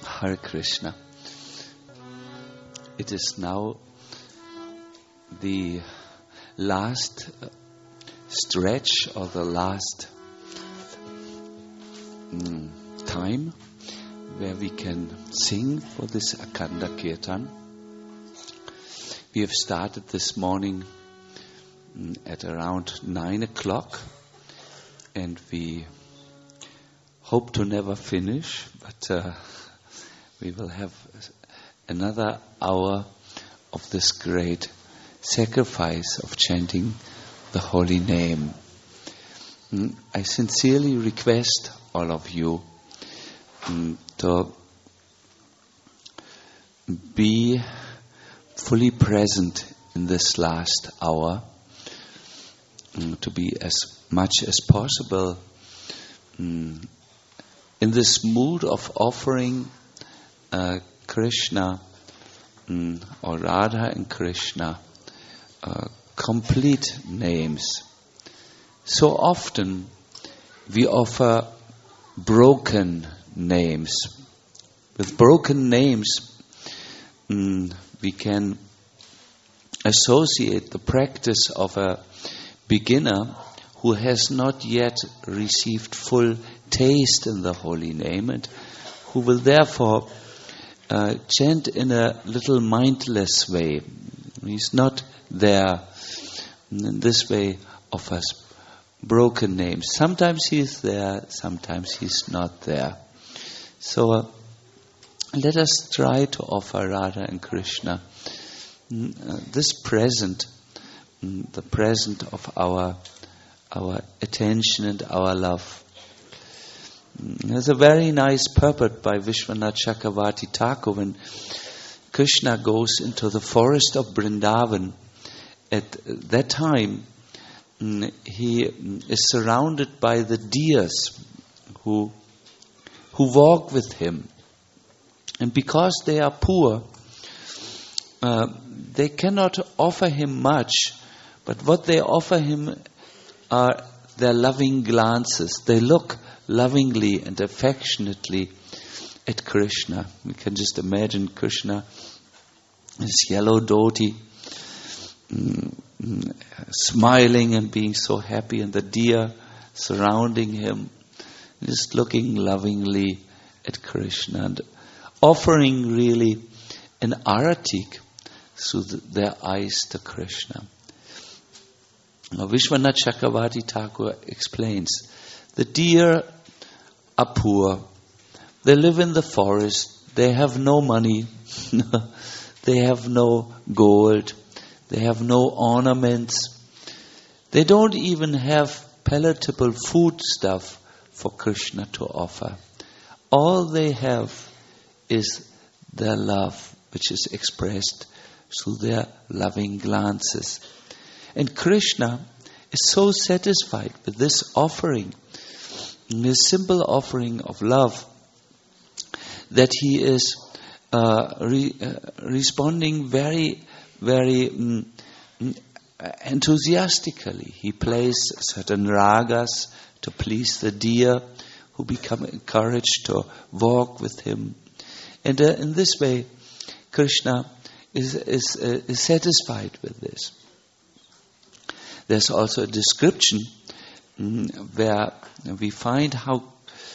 Hare Krishna. It is now the last stretch or the last time where we can sing for this Akhanda Kirtan. We have started this morning at around 9 o'clock and we hope to never finish, but we will have another hour of this great sacrifice of chanting the holy name. I sincerely request all of you to be fully present in this last hour, to be as much as possible in this mood of offering Krishna or Radha and Krishna complete names. So often we offer broken names. With broken names we can associate the practice of a beginner who has not yet received full taste in the holy name and who will therefore chant in a little mindless way. He's not there. In this way offers broken names. Sometimes he's there, sometimes he's not there. So let us try to offer Radha and Krishna this present, the present of our attention and our love. There's a very nice purport by Vishwanath Chakravarti Thakur when Krishna goes into the forest of Vrindavan. At that time, he is surrounded by the deers who walk with him. And because they are poor, they cannot offer him much, but what they offer him are their loving glances. They look lovingly and affectionately at Krishna. We can just imagine Krishna, his yellow dhoti, smiling and being so happy, and the deer surrounding him, just looking lovingly at Krishna and offering really an aratik through their eyes to Krishna. Now Vishwanath Chakravarti Thakur explains, the deer are poor. They live in the forest. They have no money. They have no gold. They have no ornaments. They don't even have palatable food stuff for Krishna to offer. All they have is their love, which is expressed through their loving glances. And Krishna is so satisfied with this offering, this simple offering of love, that he is responding very, very enthusiastically. He plays certain ragas to please the deer who become encouraged to walk with him. And in this way, Krishna is satisfied with this. There's also a description where we find how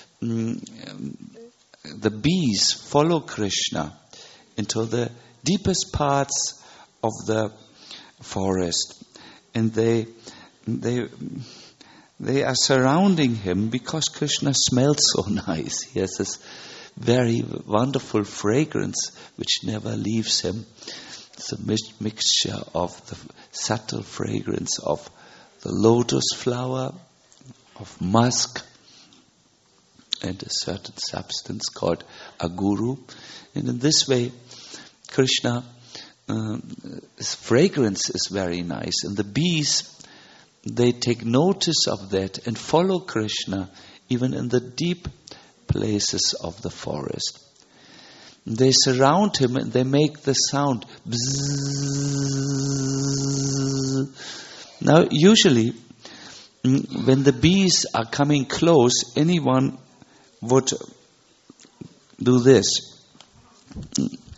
the bees follow Krishna into the deepest parts of the forest, and they are surrounding him because Krishna smells so nice. He has this very wonderful fragrance which never leaves him. It's a mixture of the subtle fragrance of the lotus flower, of musk, and a certain substance called aguru. And in this way, Krishna, his fragrance is very nice. And the bees, they take notice of that and follow Krishna even in the deep places of the forest. They surround him and they make the sound bzzz. Now, usually, when the bees are coming close, anyone would do this.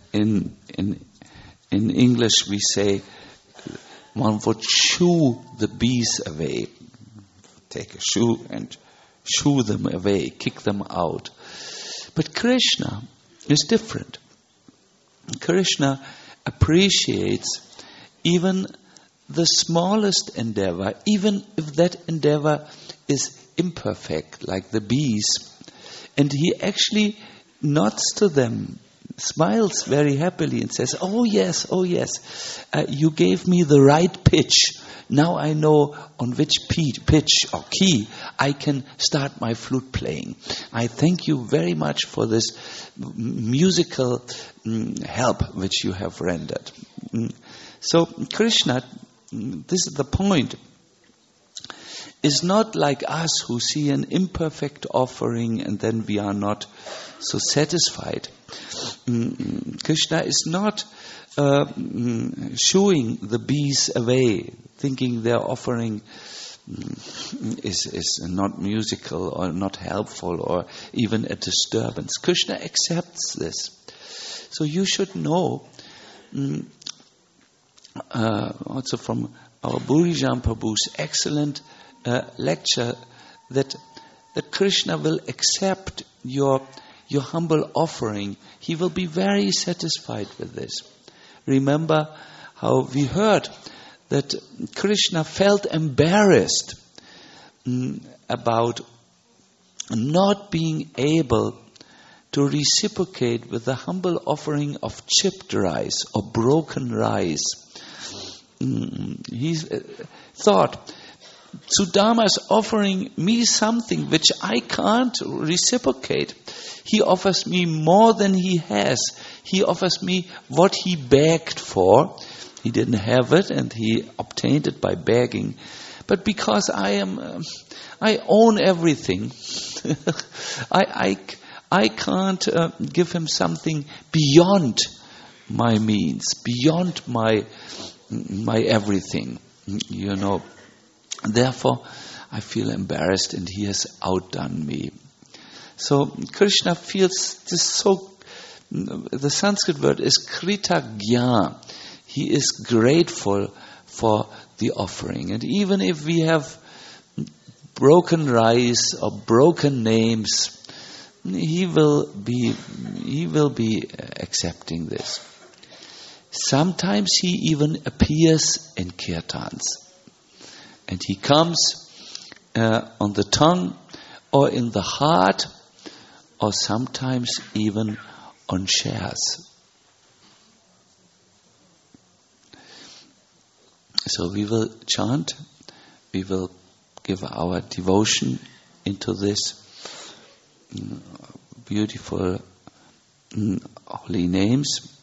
in English we say one would shoo the bees away. Take a shoe and shoo them away, kick them out. But Krishna is different. Krishna appreciates even the smallest endeavor, even if that endeavor is imperfect, like the bees. And he actually nods to them, smiles very happily and says, oh yes, you gave me the right pitch. Now I know on which pitch or key I can start my flute playing. I thank you very much for this musical help which you have rendered. So Krishna, this is the point, is not like us who see an imperfect offering and then we are not so satisfied. Krishna is not shooing the bees away, thinking their offering is not musical or not helpful or even a disturbance. Krishna accepts this. So you should know, also from our Burijan Prabhu's excellent lecture, that Krishna will accept your humble offering. He will be very satisfied with this. Remember how we heard that Krishna felt embarrassed about not being able to reciprocate with the humble offering of chipped rice or broken rice. He thought, Sudama is offering me something which I can't reciprocate. He offers me more than he has. He offers me what he begged for. He didn't have it and he obtained it by begging. But because I own everything, I can't give him something beyond my means, beyond my everything, you know. Therefore, I feel embarrassed and he has outdone me. So Krishna feels this so, the Sanskrit word is kritagya. He is grateful for the offering. And even if we have broken rice or broken names, he will be accepting this. Sometimes he even appears in kirtans. And he comes on the tongue or in the heart or sometimes even on shares. So we will chant, we will give our devotion into this beautiful holy names.